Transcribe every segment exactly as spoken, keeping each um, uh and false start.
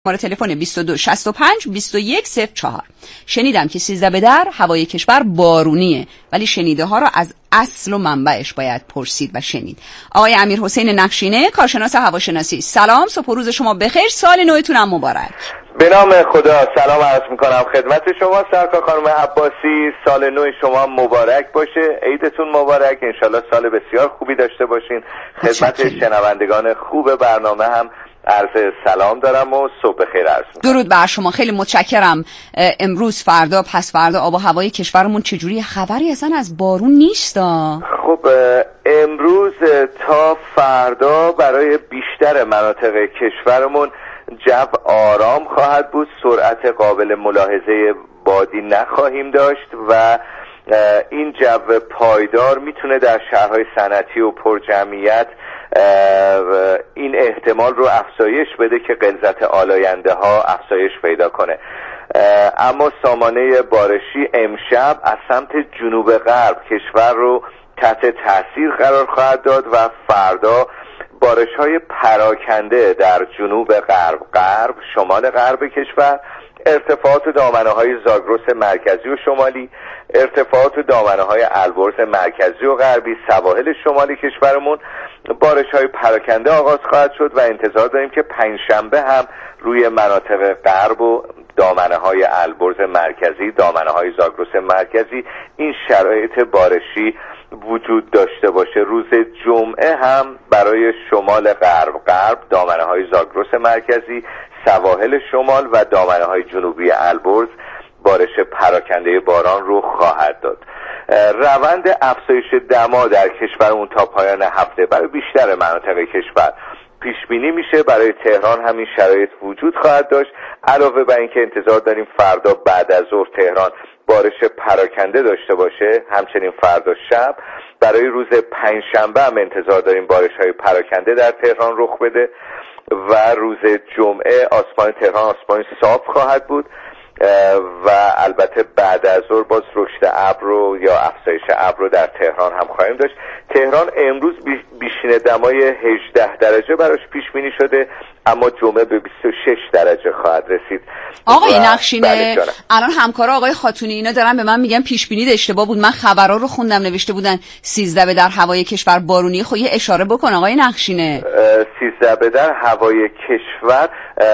شماره تلفن بیست و دو شصت و پنج بیست و یک صفر چهار. شنیدم که سیزده به در هوای کشور بارونیه، ولی شنیده ها را از اصل و منبعش باید پرسید و شنید. آقای امیرحسین نقشینه، کارشناس هواشناسی، سلام، صبح و روز شما بخیر، سال نوتون هم مبارک. به نام خدا، سلام عرض میکنم خدمت شما سرکار خانم عباسی. سال نو شما مبارک باشه، عیدتون مبارک، انشالله سال بسیار خوبی داشته باشین. خدمت شنوندگان خوب برنامه هم عرض سلام دارم و صبح بخیر عرض میکنم. درود بر شما، خیلی متشکرم. امروز، فردا، پس فردا آب و هوای کشورمون چجوری؟ خبری اصلا از بارون نیست. خب امروز تا فردا برای بیشتر مناطق کشورمون جو آرام خواهد بود، سرعت قابل ملاحظه بادی نخواهیم داشت و این جو پایدار میتونه در شهرهای صنعتی و پرجمعیت این احتمال رو افزایش بده که غلظت آلاینده ها افزایش پیدا کنه. اما سامانه بارشی امشب از سمت جنوب غرب کشور رو تحت تاثیر قرار خواهد داد و فردا بارش های پراکنده در جنوب غرب، غرب، شمال غرب کشور، ارتفاعات دامنه های زاگرس مرکزی و شمالی، ارتفاعات دامنه های البرز مرکزی و غربی، سواحل شمالی کشورمون بارش های پراکنده آغاز خواهد شد و انتظار داریم که پنجشنبه هم روی مناطق غرب و دامنه های البرز مرکزی، دامنه های زاگرس مرکزی این شرایط بارشی وجود داشته باشه. روز جمعه هم برای شمال غرب، غرب، دامنه های زاگرس مرکزی، سواحل شمال و دامنه های جنوبی البرز بارش پراکنده باران رو خواهد داد. روند افزایش دما در کشورمون تا پایان هفته برای بیشتر مناطق کشور پیش بینی میشه. برای تهران همین شرایط وجود خواهد داشت. علاوه بر اینکه انتظار داریم فردا بعد از ظهر تهران بارش پراکنده داشته باشه، همچنین فردا شب برای روز پنجشنبه هم انتظار داریم بارش های پراکنده در تهران رخ بده و روز جمعه آسمان تهران آسمان صاف خواهد بود و البته بعد از ظهر باز رشد ابر رو یا افزایش ابر رو در تهران هم خواهیم داشت. تهران امروز بیشین دمای هجده درجه براش پیش بینی شده، اما جمعه به بیست و شش درجه خواهد رسید. آقای نقشینه، الان همکارا آقای خاتونی اینا دارن به من میگن پیش بینی اشتباه بود. من خبرها رو خوندم نوشته بودن سیزده به در هوای کشور بارونی. خب یه اشاره بکن آقای نقشینه. سیزده به در هوای کشور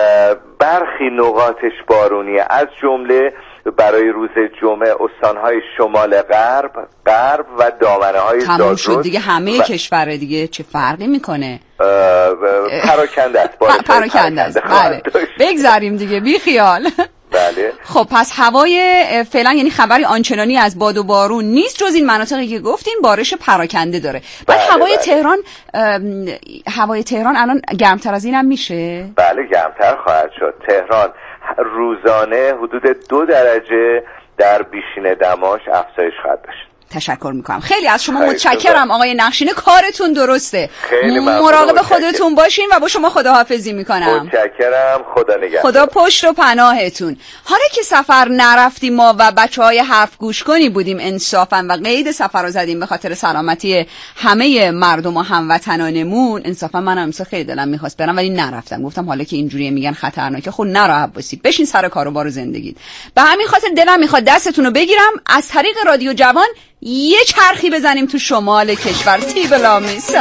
برخی نقاطش بارونیه، از جمله برای روز جمعه استانهای شمال غرب، غرب و دامنه های زاگرس. تموم شد دیگه، همه و... کشوره دیگه، چه فرقی میکنه؟ پراکنده است. پراکنده است. بله. بگذاریم دیگه، بی خیال. بله. خب پس هوای فعلا یعنی خبری آنچنانی از باد و بارون نیست جز این مناطقی که گفتیم بارش پراکنده داره. بعد بله هوای بله. تهران هوای تهران الان گرمتر از اینم میشه؟ بله گرمتر خواهد شد. تهران روزانه حدود دو درجه در بیشین دماش افزایش خواهد داشت. تشکر میکنم خیلی از شما. متشکرم آقای نقشینه، کارتون درسته. مراقب خودتون باشین و با شما خداحافظی میکنم. متشکرم، خدا نگهدار. خدا پشت و پناهتون. حالا که سفر نرفتیم ما و بچهای حرف گوش کنی بودیم انصافا و قید سفر رو زدیم به خاطر سلامتی همه مردم و هموطنانمون، انصافا منم امسال خیلی دلم میخواست برم ولی نرفتم. گفتم حالا که اینجوری میگن خطرناکه، خب نرو عباسی، بشین سر کار و بار زندگیت. به همین خاطر دلم میخواد دستتون رو بگیرم از طریق رادیو جوان یه چرخی بزنیم تو شمال کشور. تی بلا میسر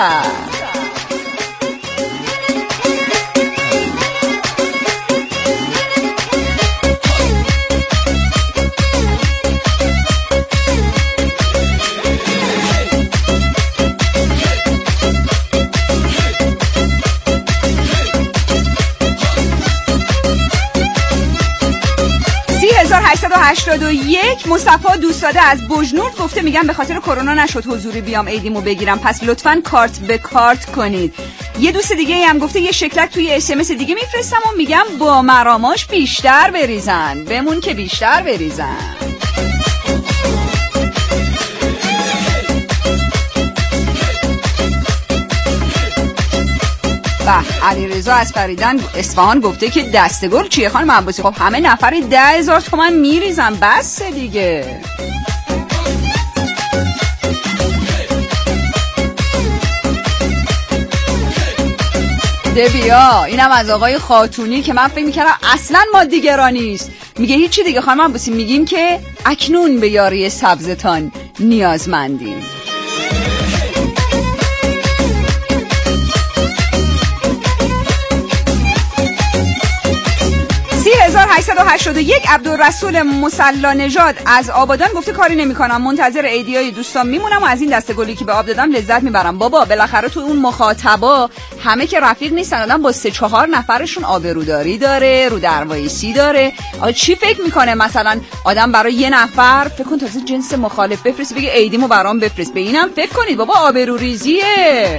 هزار و هشتصد و هشتاد و یک. مصطفی دوستاده از بجنورد گفته میگم به خاطر کرونا نشد حضوری بیام عیدیمو بگیرم، پس لطفاً کارت به کارت کنید. یه دوست دیگه هم گفته یه شکلک توی اس ام اس دیگه میفرستم و میگم با مراماش بیشتر بریزن، بمون که بیشتر بریزن. به علیرضا از فریدن اصفهان گفته که دستگل چیه خانم عباسی؟ خب همه نفری ده هزار تومن میریزن، بس دیگه. بده بیا. اینم از آقای خاتونی که من فکر می‌کردم اصلاً مادیگرا نیست. میگه هیچی دیگه خانم عباسی، میگیم که اکنون به یاری سبزتان نیازمندیم. سی هزار و هشتصد و هشتاد و یک عبدالرسول مسلا نژاد از آبادان گفته کاری نمی‌کنم، منتظر ایدیای دوستان میمونم و از این دسته گلی که به آب دادم لذت میبرم. بابا بالاخره تو اون مخاطبا همه که رفیق نیستن، آدم با سه چهار نفرشون آبروداری داره، رو دروایسی داره. آ چی فکر میکنه مثلا آدم برای یه نفر فکر کن تازه جنس مخالف بفرست بگه ایدیمو برام بفرست، به اینم فکر کنید بابا، آبروریزیه.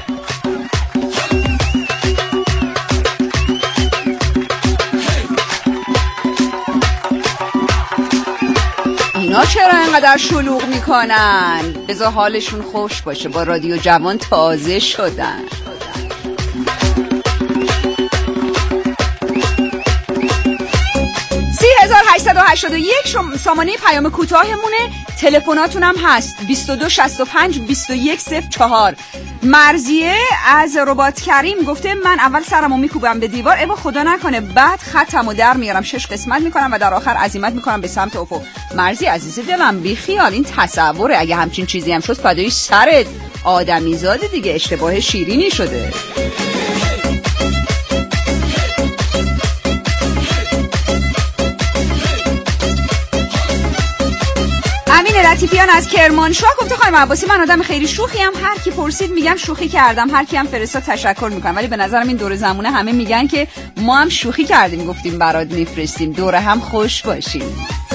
اینا چرا اینقدر شلوغ میکنن؟ بذار حالشون خوش باشه، با رادیو جوان تازه شدن. سی هزار و هشتصد و هشتاد و یک سامانه پیام کوتاهمونه. تلفناتون هم هست بیست و دو شصت و پنج بیست و یک صفر چهار. مرزیه از رباط کریم گفته من اول سرمو میکوبم به دیوار، اما خدا نکنه بعد خطمو در میارم، شش قسمت میکنم و در آخر عزیمت میکنم به سمت افق. مرزی عزیز دلم بی خیال، این تصوره، اگه همچین چیزی هم شد فدای سرت، آدمی زاده دیگه، اشتباه شیرینی شده. امین لطیفیان از کرمانشاه گفته خانم عباسی من آدم خیلی شوخی ام، هر کی پرسید میگم شوخی کردم، هر کی هم فرستاد تشکر میکنم، ولی به نظرم این دور زمونه همه میگن که ما هم شوخی کردیم گفتیم برات میفرستیم، دور هم خوش باشیم.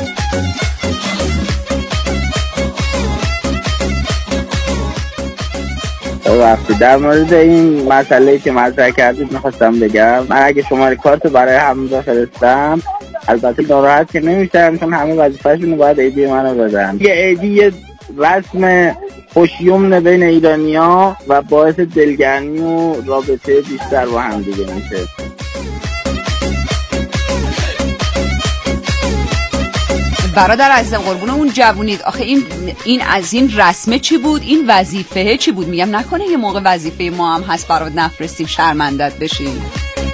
وقتی در مورد این مسئله که مطرح کردید میخواستم بگم، من اگه شماره کارت برای همون بفرستم البته ناراحت که نمیشم، چون همه وظیفه‌شون باید ایدی منو بدن. یه ایدی رسم خوشیومن بین ایرانی‌ها و باعث دلگرمی و رابطه بیشتر با هم دیگه میشه. برادر عزیزم قربون اون جوونید، آخه این این از این رسمه چی بود، این وظیفه چی بود؟ میگم نکنه یه موقع وظیفه ما هم هست برات نفرستیم شرمندت بشیم.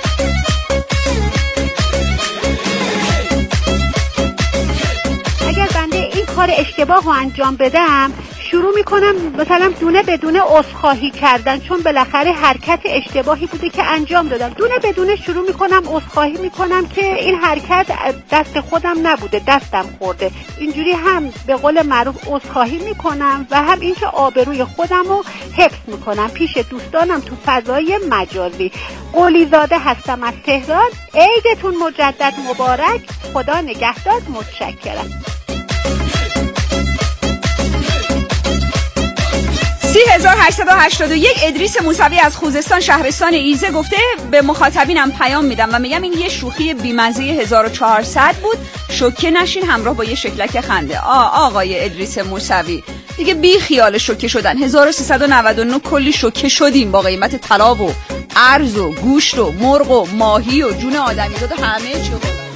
اگر بنده این کار اشتباه رو انجام بدم شروع میکنم مثلا دونه بدونه عذرخواهی کردن، چون بالاخره حرکت اشتباهی بوده که انجام دادم، دونه بدونه شروع میکنم عذرخواهی میکنم که این حرکت دست خودم نبوده، دستم خورده. اینجوری هم به قول معروف عذرخواهی میکنم و هم اینکه آبروی خودم رو حفظ میکنم پیش دوستانم تو فضای مجازی. قلیزاده هستم از تهران. عیدتون مجدد مبارک، خدا نگهدار، متشکرم. سی هزار و هشتصد و هشتاد و یک ادریس موسوی از خوزستان شهرستان ایزه گفته به مخاطبینم پیام میدم و میگم این یه شوخی بی‌مزه هزار و چهارصد بود، شوکه نشین همراه با یه شکلک خنده. آ آقای ادریس موسوی دیگه بی خیال شوکه شدن. هزار و سیصد و نود و نه کلی شوکه شدیم با قیمت طلا و ارز و گوشت و مرغ و ماهی و جون آدمیزاد و همه چی.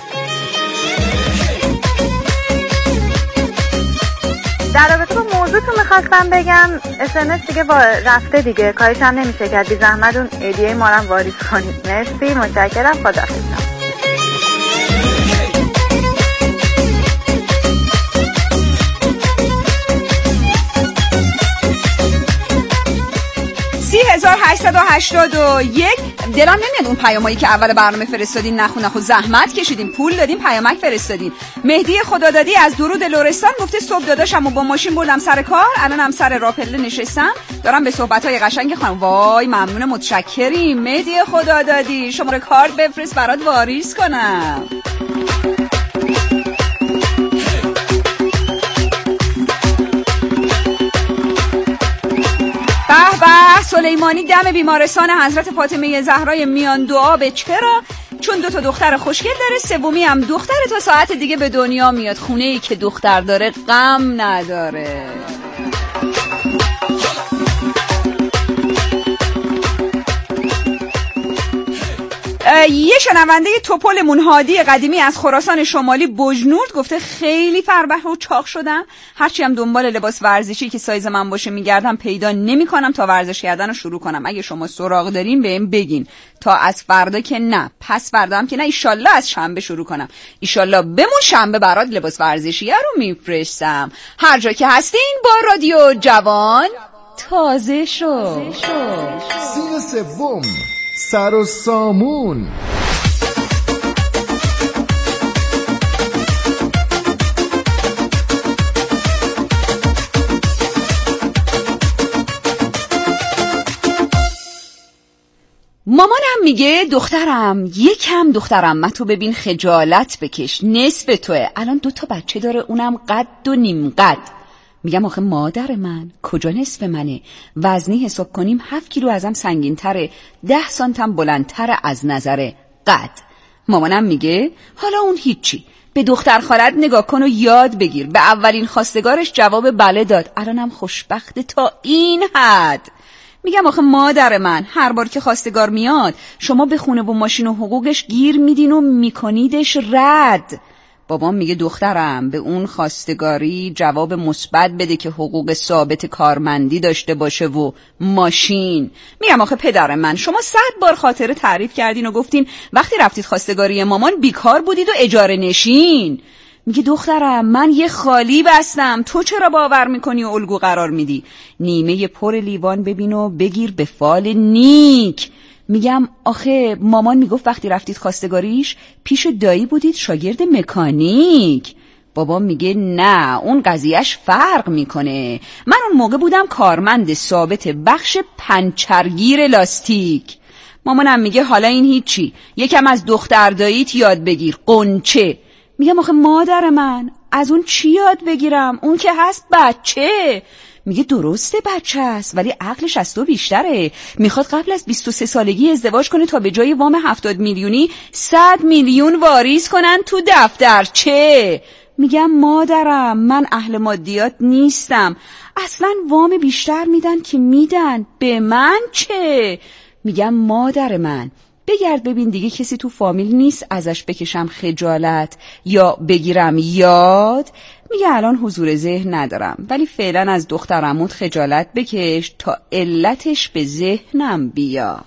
در رابطه با موضوعتون میخواستم بگم اس ام اس دیگه با رفته دیگه، کارش هم نمیشه کرد، بی زحمت اون ایدیه ما رو هم واریز کنید. مرسی، متشکرم، خداحافظ. سی هزار و هشتصد و هشتاد و یک دلم نمیاد اون پیامایی که اول برنامه فرستادین نخو نخو زحمت کشیدیم، پول دادیم، پیامک فرستادین. مهدی خدادادی از درود لرستان گفته صبح داداشمو با ماشین بردم سر کار، الانم سر راپله نشستم دارم به صحبت‌های قشنگ خانم. وای ممنون، متشکریم مهدی خدادادی، شماره کارت بفرست برات واریز کنم. به به سلیمانی دم بیمارستان حضرت فاطمه زهرای میان دعا به چرا؟ چون دو تا دختر خوشگل داره، سومی هم دختر تا ساعت دیگه به دنیا میاد، خونه ای که دختر داره غم نداره. یه شنونده توپلمون هادی قدیمی از خراسان شمالی بجنورد گفته خیلی فربه و چاق شدم، هرچی هم دنبال لباس ورزشی که سایز من باشه میگردم پیدا نمی کنم تا ورزش کردن رو شروع کنم. اگه شما سراغ دارین بهم بگین تا از فردا که نه، پس فردا هم که نه، ایشالله از شنبه شروع کنم. ایشالله بمون شنبه برات لباس ورزشی رو میفرستم. هر جا که هستین با رادیو جوان تازه شو. سین سوم سر و سامون. مامانم میگه دخترم یکم دخترم من تو ببین خجالت بکش، نصف توه، الان دوتا بچه داره اونم قد و نیم قد. میگم آخه مادر من کجا نصف منه، وزنی حساب کنیم هفت کیلو ازم سنگین تره، ده سانتم بلندتر از نظر قد. مامانم میگه حالا اون هیچی، به دختر خالت نگاه کن و یاد بگیر. به اولین خواستگارش جواب بله داد، الانم خوشبخت تا این حد. میگم آخه مادر من هر بار که خواستگار میاد شما به خونه و ماشین و حقوقش گیر میدین و میکنیدش رد. بابام میگه دخترم به اون خواستگاری جواب مثبت بده که حقوق ثابت کارمندی داشته باشه و ماشین. میگم آخه پدر من شما صد بار خاطره تعریف کردین و گفتین وقتی رفتید خواستگاری مامان بیکار بودید و اجاره نشین. میگه دخترم من یه خالی بستم، تو چرا باور میکنی و الگو قرار میدی؟ نیمه پر لیوان ببین و بگیر به فال نیک. میگم آخه مامان میگفت وقتی رفتید خواستگاریش پیش دایی بودید شاگرد مکانیک. بابام میگه نه اون قضیهش فرق میکنه، من اون موقع بودم کارمند ثابت بخش پنچرگیر لاستیک. مامانم میگه حالا این هیچی، یکم از دختر داییت یاد بگیر قنچه. میگم آخه مادر من از اون چی یاد بگیرم، اون که هست بچه. میگه درسته بچه است ولی عقلش از تو بیشتره، میخواد قبل از بیست و سه سالگی ازدواج کنه تا به جای وام هفتاد میلیونی صد میلیون واریز کنن تو دفترچه. میگم مادرم من اهل مادیات نیستم، اصلا وام بیشتر میدن که میدن، به من چه؟ میگم مادر من بگرد ببین دیگه کسی تو فامیل نیست ازش بکشم خجالت یا بگیرم یاد. میگه الان حضور ذهن ندارم ولی فعلا از دخترموت خجالت بکش تا علتش به ذهنم بیاد.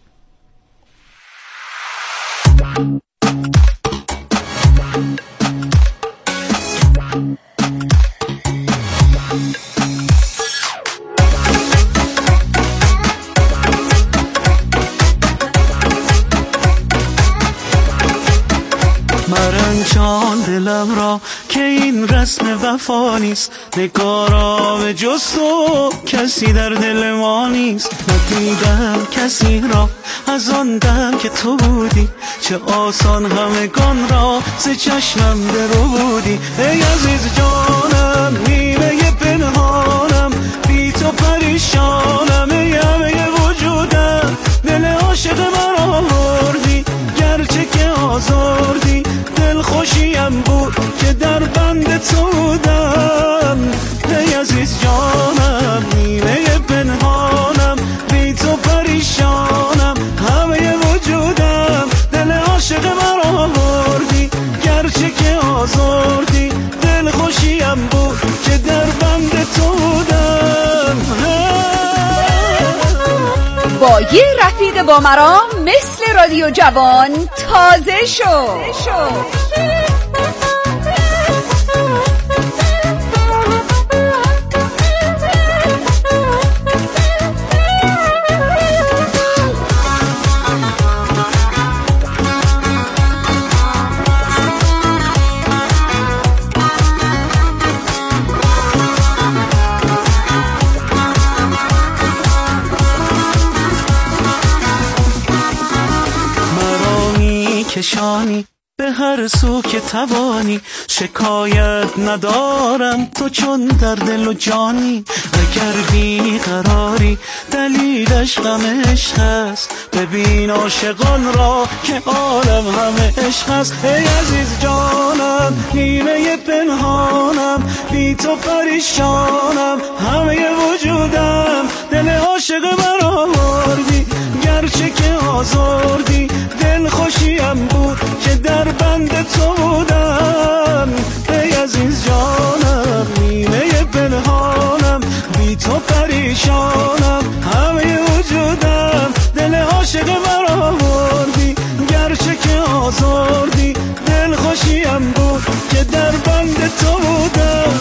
مرنجان دلم را که این رسم وفا نیست، نگارا به جز تو کسی در دل ما نیست. ندیدم کسی را از آن دم که تو بودی، چه آسان همگان را ز چشمم درو بودی. ای عزیز جانم نیمه پنهانم، بی تو پریشانم، ای همه وجودم دل عاشق مرا بردی، گرچه که آزردی دل خوشیم بود که در بند تو بودم. ای عزیز جانم نیمه پنهانم، بی تو پریشانم، همه وجودم دل عاشق مرا بردی، گرچه که آزردی دل خوشیم بود که در بند تو بودم. با یه رفیق با مرام مثل رادیو جوان تازه شو. کشانی به هر سو که توانی، شکایت ندارم تو چون در دل و جانی. اگر بی قراری دلیلش غم عشق است، ببین عاشقان را که عالم همه عشق است. ای عزیز جانم نیمه پنهانم، بی تو پریشانم، همه وجودم دل عاشق مرا بردی، گرچه که آزردی دل دلخوشیم بود که در بند تو بودم. ای عزیز جانم نیمه پنهانم، بی تو پریشانم، همه وجودم دل عاشق مرا بردی، گرچه که آزردی دلخوشیم بود که در بند تو بودم.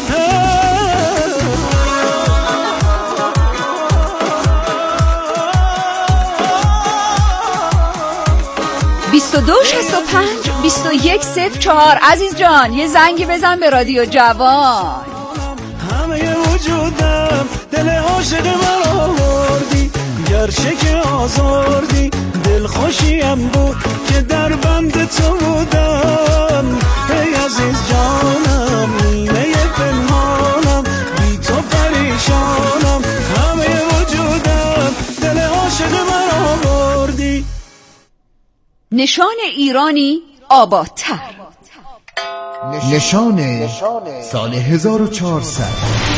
بیست و دو شصت و پنج بیست و یک صفر چهار. عزیز جان یه زنگی بزن به رادیو جوان. همه وجودم دل عاشق مرا بردی، گرچه که آزردی دلخوشیم بود که در بند تو بودم. ای عزیز جانم نیمه پنهانم، بی تو پریشانم، همه وجودم دل عاشق مرا بردی. نشان ایرانی آبادتر. نشان سال هزار و چهارصد.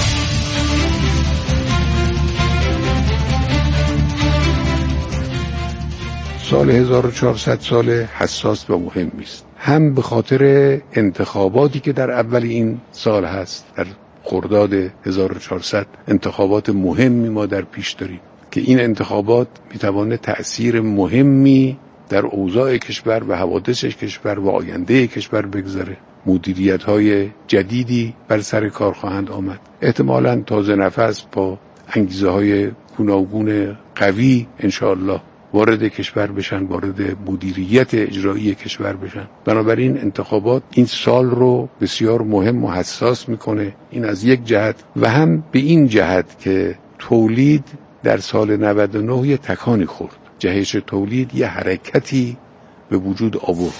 سال هزار و چهارصد سال حساس و مهمی است، هم به خاطر انتخاباتی که در اول این سال هست. در خرداد هزار و چهارصد انتخابات مهمی ما در پیش داریم که این انتخابات میتوانه تأثیر مهمی در اوضاع کشور و حوادث کشور و آینده کشور بگذاره. مدیریت‌های جدیدی بر سر کار خواهند آمد، احتمالاً تازه نفس با انگیزه‌های گوناگون قوی انشاءالله وارد کشور بشن، وارد مدیریت اجرایی کشور بشن. بنابراین انتخابات این سال رو بسیار مهم و حساس میکنه. این از یک جهت، و هم به این جهت که تولید در سال نود و نه یه تکانی خورد. جهش تولید یه حرکتی به وجود آورد.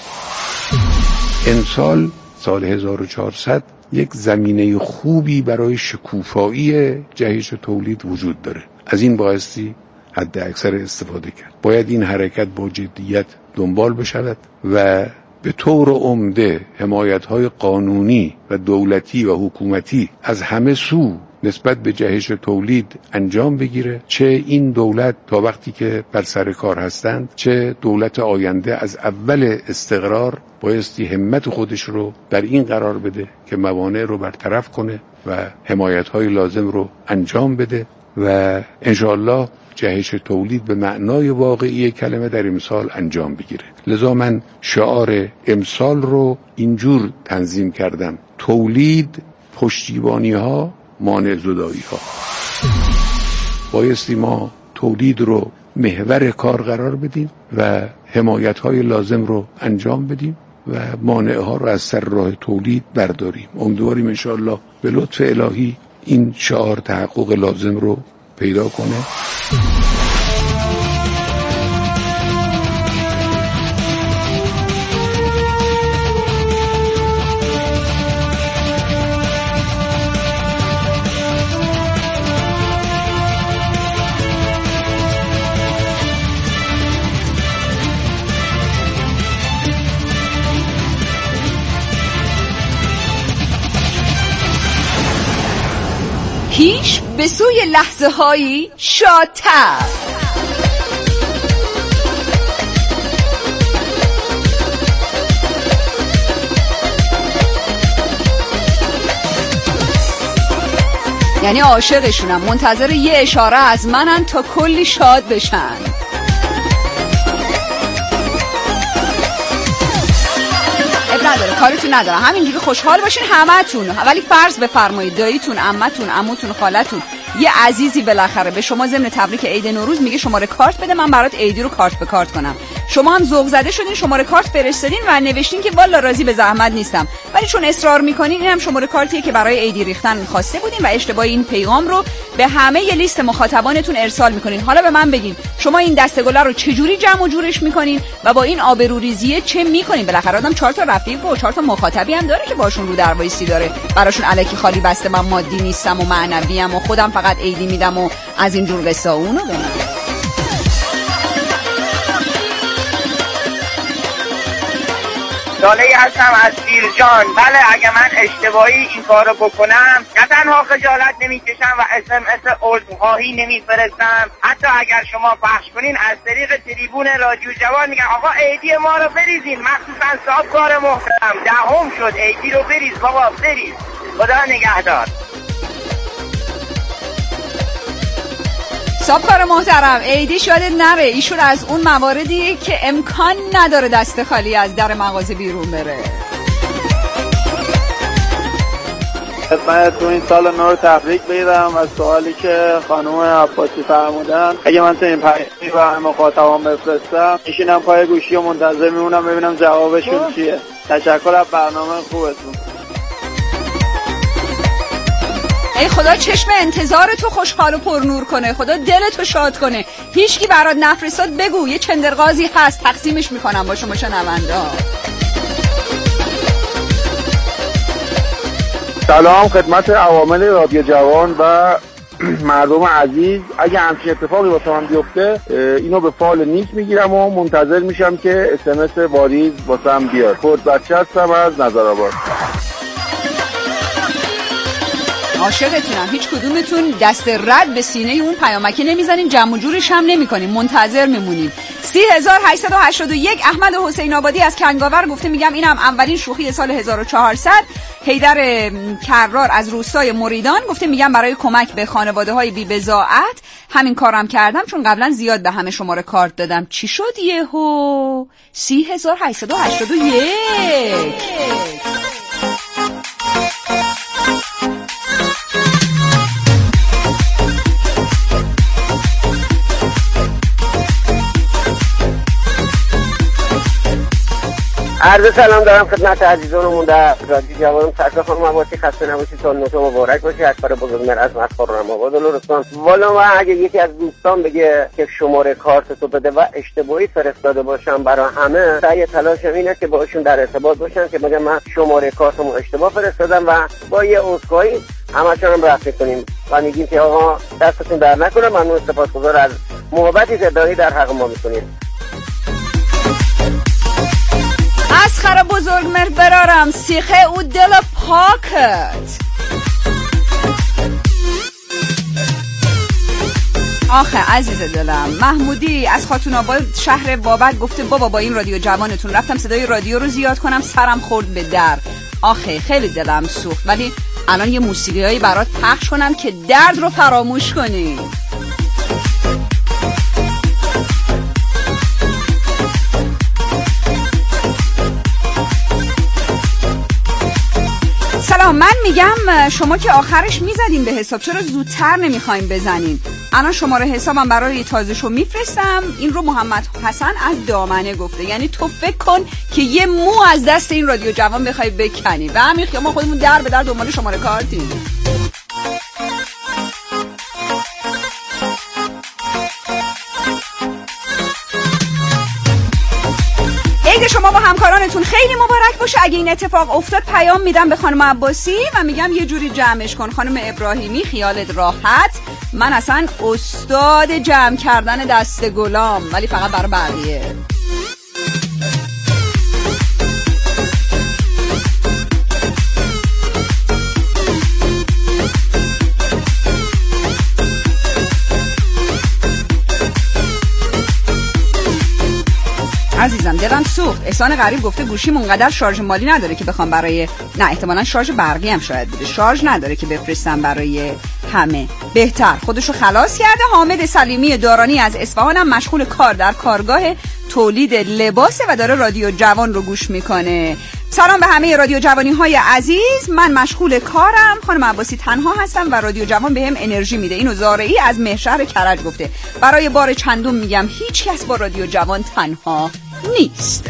امسال سال هزار و چهارصد یک زمینه خوبی برای شکوفایی جهش تولید وجود داره. از این بایستی حد اکثر استفاده کرد. باید این حرکت با جدیت دنبال بشود و به طور عمده حمایت‌های قانونی و دولتی و حکومتی از همه سو نسبت به جهش تولید انجام بگیره. چه این دولت تا وقتی که بر سر کار هستند، چه دولت آینده از اول استقرار بایستی همت خودش رو در این قرار بده که موانع رو برطرف کنه و حمایت‌های لازم رو انجام بده و انشاءالله جهش تولید به معنای واقعی کلمه در امسال انجام بگیره. لذا من شعار امسال رو اینجور تنظیم کردم: تولید، پشتیبانی ها، مانع زدایی ها. بایستی ما تولید رو محور کار قرار بدیم و حمایت های لازم رو انجام بدیم و مانع ها رو از سر راه تولید برداریم. امیدواریم انشاءالله به لطف الهی این شعار تحقق لازم رو پیدا کنه. پیش به سوی لحظه هایی شادتر. یعنی عاشقشونم، منتظر یه اشاره از منن تا کلی شاد بشن. اب نداره، کارتون ندارم، همینجوری خوشحال باشین همتون. ولی فرض بفرمایید داییتون، عمتون، عموتون، خالتون، یه عزیزی بالاخره به شما ضمن تبریک عید نوروز میگه شماره کارت بده من برات عیدی رو کارت به کارت کنم. شما هم ذوق زده شدین، شماره کارت فرستادین و نوشتین که والا راضی به زحمت نیستم، ولی چون اصرار میکنین این هم شماره کارتیه که برای عیدی ریختن خواسته بودین و اشتباه این پیغام رو به همه ی لیست مخاطبانتون ارسال میکنین. حالا به من بگین شما این دسته‌گلا رو چجوری جمع و جورش میکنین و با این آبروریزی چه میکنین؟ بالاخره آدم چهار تا رفیق و چهار تا مخاطبی هم داره که باشون رو در وایسی داره، براشون الکی خالی بسته من مادی نیستم و معنوی ام و خودم فقط عیدی میدم و از این جور قصه اونو بگم. ساله‌ای هستم از شیرجان. بله اگه من اشتباهی این کارو بکنم نه تنها خجالت نمیکشم و اس ام اس عذرخواهی نمیفرستم، حتی اگر شما پخش کنین از طریق تریبون رادیو جوان میگن آقا ایدی ما رو بریزین، مخصوصا صاحب کار محترم دهم شد ایدی رو بریز بابا بریز. خدا نگهدار. صاحب محترم ایدی شاید نره، ایشون از اون مواردیه که امکان نداره دست خالی از در مغازه بیرون بره. من تو این سال نو رو تبریک بگیرم از سوالی که خانم عباسی فرمودن. اگه من تو این پیامی و همه مخاطبان بفرستم میشینم پای گوشی و منتظر میمونم ببینم جوابشون چیه. تشکر از برنامه خوبتون. ای خدا چشم انتظار تو خوشحال و پرنور کنه، خدا دلتو شاد کنه. هیچکی برات نفرستاد بگو یه چندرغازی هست تقسیمش میکنم با شما شنوندا. سلام خدمت عوامل رادیو جوان و مردم عزیز. اگه همچین اتفاقی واسه من بیفته اینو به فال نیک میگیرم و منتظر میشم که اس ام اس واریز واسه هم بیاد. خود بچه هستم از نظرآباد. عاشقتونم. هیچ کدومتون دست رد به سینه اون پیامکی نمیزنین، جمع و جورش هم نمیکنین، منتظر میمونین. سی هزار و هشتصد و هشتاد و یک احمد حسین آبادی از کنگاور گفته میگم اینم اولین شوخی سال هزار و چهارصد. حیدر کرار از روستای مریدان گفته میگم برای کمک به خانواده های بی بضاعت همین کارم کردم چون قبلا زیاد به همه شماره کارت دادم. چی شد یهو؟ سی هزار و هشتصد و هشتاد و یک. عرض سلام دارم خدمت عزیزانمون در رادیو جوانم. سرکار خانم عباسی خسته نباشید، سال نو مبارک باشه. اکبر بزرگمهر از مسخرم آباد و لرستان. والا من اگه یکی از دوستان بگه که شماره کارت تو بده و اشتباهی فرستاده باشم برای همه، سعی تلاشم اینه که باشون در ارتباط باشم که بگم من شماره کارتمو اشتباه فرستادم و با یه عذرخواهی همه‌شون هم رفع کنیم و میگیم که آقا دستتون در نکنه، ممنون، سپاسگزار از محبتی که داری در حق ما میکنید. اسخر بزرگمهر برارم سیخه او دل پاکت. آخه عزیز دلم محمودی از خاتون آباد شهر بابک گفته بابا با این رادیو جوانتون رفتم صدای رادیو رو زیاد کنم سرم خورد به در. آخه خیلی دلم سوخت، ولی الان یه موسیقی هایی برات پخش کنم که درد رو فراموش کنی. سلام، من میگم شما که آخرش میزدین به حساب چرا زودتر نمیخوایم بزنین؟ الان شماره حسابم برای تازه‌شو میفرستم. این رو محمد حسن از دامنه گفته، یعنی تو فکر کن که یه مو از دست این رادیو جوان بخوای بکنی و همین خیام ما خودمون در به در دنبال شماره کارتیم. عید شما با همکارانتون خیلی مبارک باشه. اگه این اتفاق افتاد پیام میدم به خانم عباسی و میگم یه جوری جمعش کن. خانم ابراهیمی خیالت راحت، من اصلا استاد جمع کردن دست گلام، ولی فقط برای بقیه. عزیزم دلم سوخت. احسان غریب گفته گوشیم اونقدر شارژ مالی نداره که بخوام برای نه احتمالاً شارژ برقی هم شاید بوده، شارژ نداره که بفرستم برای همه. بهتر خودشو خلاص کرده. حامد سلیمی دارانی از اصفهان هم مشغول کار در کارگاه تولید لباسه و داره رادیو جوان رو گوش میکنه. سلام به همه رادیو جوانی های عزیز، من مشغول کارم، خانم عباسی تنها هستم و رادیو جوان بهم انرژی میده. اینو زارعی از مهشهر کرج گفته. برای بار چندم میگم هیچ کس با رادیو جوان تنها نیست.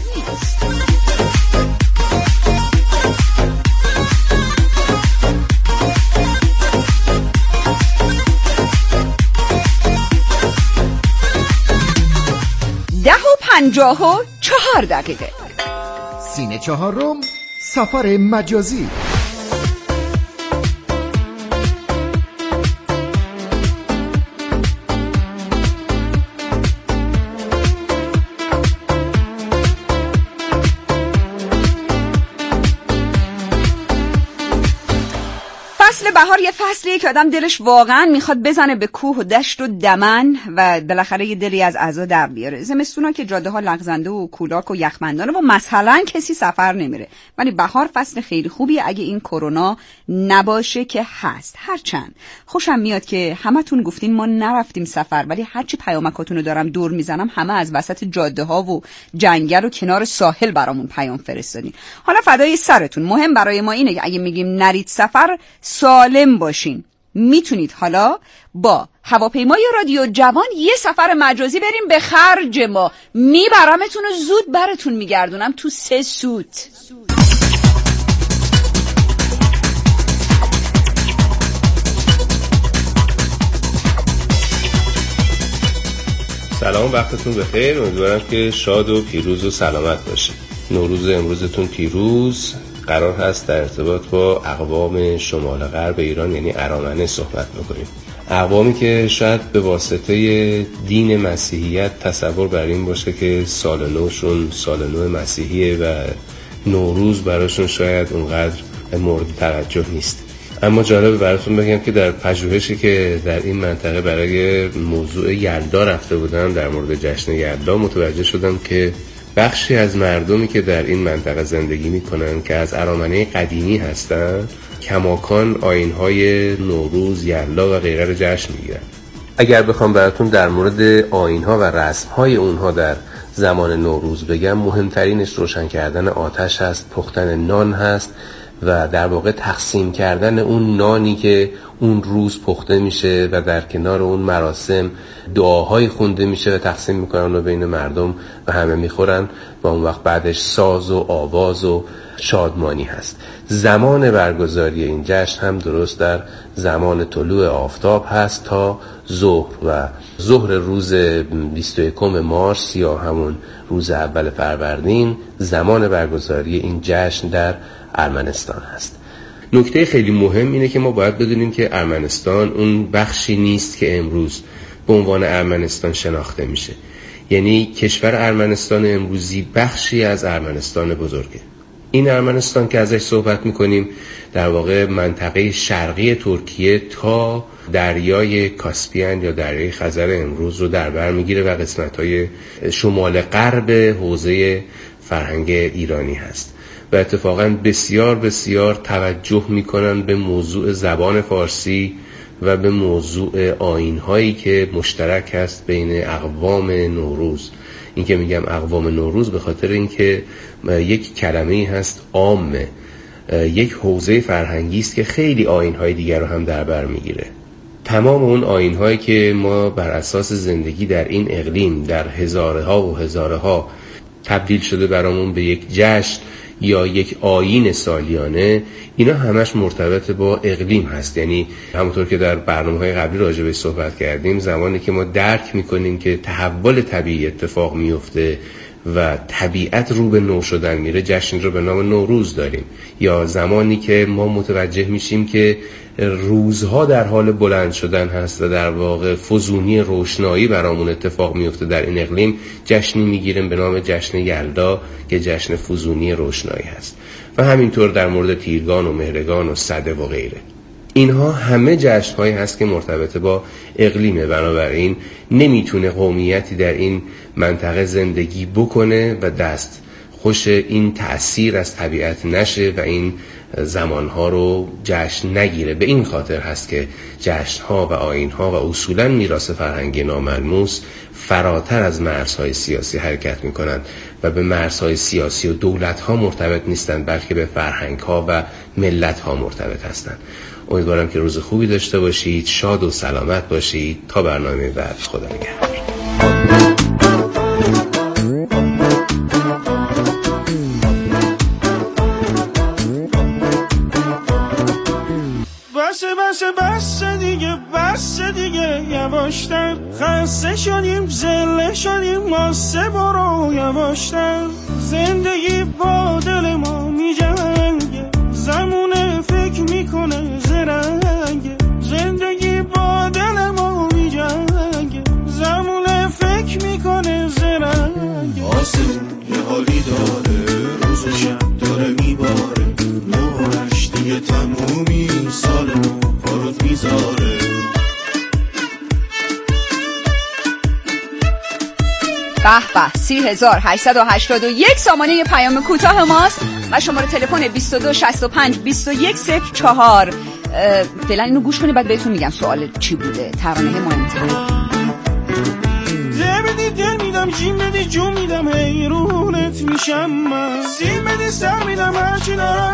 ده و پنجاه و چهار دقیقه. سینه چهارم، سفر مجازی. فصل بهار یه فصلیه که آدم دلش واقعا میخواد بزنه به کوه و دشت و دمن و بالاخره یه دلی از اعضا در بیاره. زمستونا که جاده ها لغزنده و کولاک و یخبندانه و مثلا کسی سفر نمیره، ولی بهار فصل خیلی خوبیه اگه این کرونا نباشه که هست. هرچند خوشم میاد که همتون گفتین ما نرفتیم سفر، ولی هرچی پیامکاتون رو دارم دور میزنم همه از وسط جاده ها و جنگل و کنار ساحل برامون پیام فرستادین. حالا فدای سرتون، مهم برای ما اینه که اگه میگیم نرید سفر سالم باشین. میتونید حالا با هواپیمای رادیو جوان یه سفر مجازی بریم به خرج ما، میبرمتون و زود براتون میگردونم تو سه سوت. سلام، وقتتون بخیر. امیدوارم که شاد و پیروز و سلامت باشید. نوروز امروزتون پیروز. قرار هست در ارتباط با اقوام شمال غرب ایران یعنی ارامنه صحبت بکنیم. اقوامی که شاید به واسطه دین مسیحیت تصور بر این باشه که سال نوشون سال نو مسیحیه و نوروز براشون شاید اونقدر مورد توجه نیست. اما جالبه براتون بگم که در پژوهشی که در این منطقه برای موضوع یلدا رفته بودم، در مورد جشن یلدا، متوجه شدم که بخشی از مردمی که در این منطقه زندگی میکنن که از ارامنه قدیمی هستن کماکان آیین‌های نوروز، یلدا و غیره رو جشن میگیرن. اگر بخوام براتون در مورد آیین‌ها و رسم‌های اونها در زمان نوروز بگم، مهمترینش روشن کردن آتش هست، پختن نان هست و در واقع تقسیم کردن اون نانی که اون روز پخته میشه و در کنار اون مراسم دعاهای خونده میشه و تقسیم میکنن و بین مردم و همه میخورن و اون وقت بعدش ساز و آواز و شادمانی هست. زمان برگزاری این جشن هم درست در زمان طلوع آفتاب هست تا ظهر و ظهر روز بیست و یکم مارس یا همون روز اول فروردین زمان برگزاری این جشن در ارمنستان هست. نکته خیلی مهم اینه که ما باید بدونیم که ارمنستان اون بخشی نیست که امروز به عنوان ارمنستان شناخته میشه. یعنی کشور ارمنستان امروزی بخشی از ارمنستان بزرگه. این ارمنستان که ازش صحبت میکنیم در واقع منطقه شرقی ترکیه تا دریای کاسپیان یا دریای خزر امروز رو در بر میگیره و قسمت‌های شمال غرب حوزه فرهنگ ایرانی هست و اتفاقا بسیار بسیار توجه میکنن به موضوع زبان فارسی و به موضوع آیین‌هایی که مشترک هست بین اقوام نوروز. این که میگم اقوام نوروز به خاطر اینکه یک کلمه‌ای هست عامه، یک حوزه فرهنگی است که خیلی آیین‌های دیگر رو هم در بر میگیره. تمام اون آیین‌هایی که ما بر اساس زندگی در این اقلیم در هزارها و هزارها تبدیل شده برامون به یک جشن یا یک آیین سالیانه، اینا همش مرتبط با اقلیم هست. یعنی همونطور که در برنامه‌های قبلی راجع بهش صحبت کردیم، زمانی که ما درک می‌کنیم که تحول طبیعی اتفاق میفته و طبیعت رو به نو شدن میره، جشن رو به نام نوروز داریم. یا زمانی که ما متوجه میشیم که روزها در حال بلند شدن هست و در واقع فزونی روشنایی برامون اتفاق میفته در این اقلیم، جشنی میگیریم به نام جشن یلدا که جشن فزونی روشنایی هست. و همینطور در مورد تیرگان و مهرگان و سده و غیره. اینها همه جشن‌هایی هست که مرتبط با اقلیمه. بنابراین نمیتونه قومیتی در این منطقه زندگی بکنه و دست خوش این تأثیر از طبیعت نشه و این زمانها رو جشن نگیره. به این خاطر هست که جشنها و آیینها و اصولاً میراث فرهنگی ناملموس فراتر از مرزهای سیاسی حرکت میکنند و به مرزهای سیاسی و دولتها مرتبط نیستند، بلکه به فرهنگها و ملتها مرتبط هستند. امیدوارم که روز خوبی داشته باشید، شاد و سلامت باشید. تا برنامه بعد، خدا نگهدار. بسه بسه بسه دیگه بسه دیگه یواشتر، خسته شدیم زله شدیم ماسه برو یواشتر. زندگی با دل ما می جنگه، زمونه فکر میکنه زرنگه. زندگی با دل ما می جنگه، زمونه فکر میکنه زرنگه. آسمون یه حالی داره، روز و شب داره میباره، نورش دیگه تمومی، سال نو به سی هزار هشتصد و هشتاد و یک سامانه پیام کوتاه ماست و شماره تلفن بیست و دو شصت و پنج بیست و یک صفر چهار. فعلا اینو گوش کنید بعد بهتون میگم سوال چی بوده. ترانه مهمتر بدی دل میدم جیم بدی جون میدم حیرونت میشم من سیم بدی سر میدم هرچی دارم